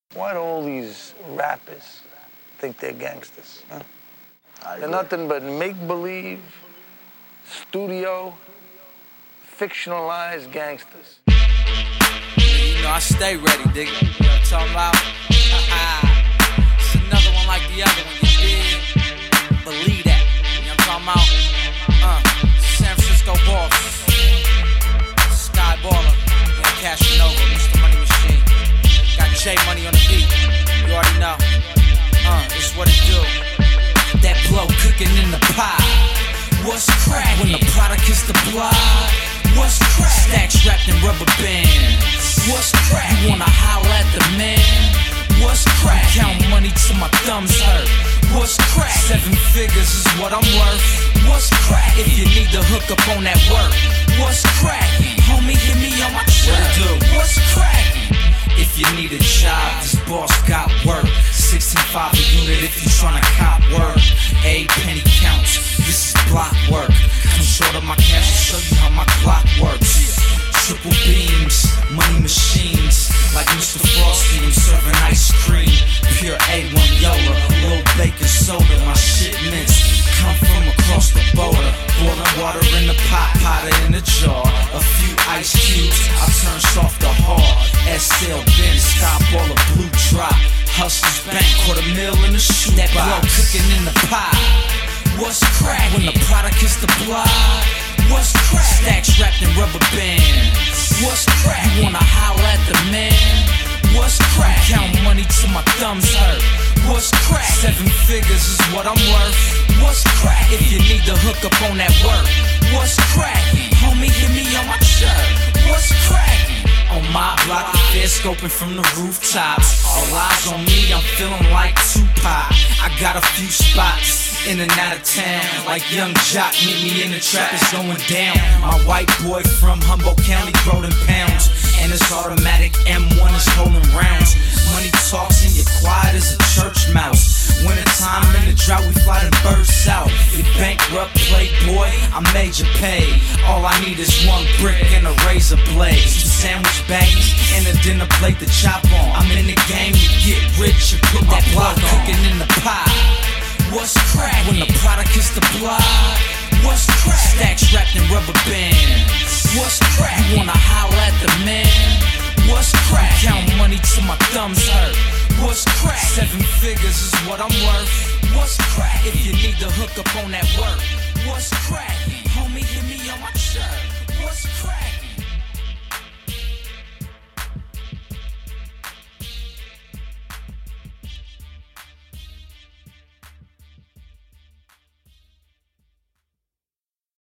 Why do all these rappers think they're gangsters? Huh? They're nothing but make-believe, studio, fictionalized gangsters. You know, I stay ready, digga. You know what I'm talking about? It's another one like the other one, you dig? Believe that. You know what I'm talking about? San Francisco boss. Sky Baller. Yeah, Cashin' Over, Mr. Money Machine. Got J Money on the beat. You already know. It's what it do. That blow cooking in the pot. What's crack? When the product hits the block. What's crack? Stacks wrapped in rubber bands. What's crack? You wanna holler at the man? What's crack? Count money till my thumbs hurt. What's crack? 7 figures is what I'm worth. What's crack? If you need to hook up on that work. What's crack? Homie, hit me on my shirt. What's crack? If you need a job, this boss got work. 65 a unit if you tryna cop work. A penny counts, this is block work. Come short of my cash, I'll show you how my clock works. Triple beams, money machines. Like Mr. Frosty, I'm serving ice cream. Pure A1 Yola, little baking soda. My shipments come from across the border. Boiling water in the pot, potter in the jar. A few ice cubes, I turn soft to hard. SL Benz, Sky Baller, blue drop. Hustler's bank, $250,000 in the shoe box. That blow cooking in the pot. What's crack? When the product hits the block. What's crack? Stacks wrapped in rubber bands. What's crack? You wanna holler at the man? What's crack? Count money till my thumbs hurt. What's crack? 7 figures is what I'm worth. What's crack? If you need to hook up on that work. What's crack? Homie, hit me on my shirt. What's crack? On my block, the feds scoping from the rooftops. All eyes on me, I'm feeling like Tupac. I got a few spots in and out of town. Like Young Jock, meet me in the trap, it's going down. My white boy from Humboldt County, growed in pounds. And it's automatic, M1 is holding rounds. Money talks and you're quiet as a church mouse. Wintertime in the drought, we fly them birds south. You bankrupt playboy, I made you pay. All I need is one brick and a razor blade. Some sandwich baggies and a dinner plate to chop on. I'm in the game to get rich and put my block cooking in the pot. What's crack? When the product hits the block. What's crack? Stacks wrapped in rubber bands. What's crack? You wanna holler at the man? What's crack? Count money till my thumbs hurt. What's crack? 7 figures is what I'm worth. What's crack? If you need to hook up on that work. What's crack? Homie, hit me on my shirt. What's crack?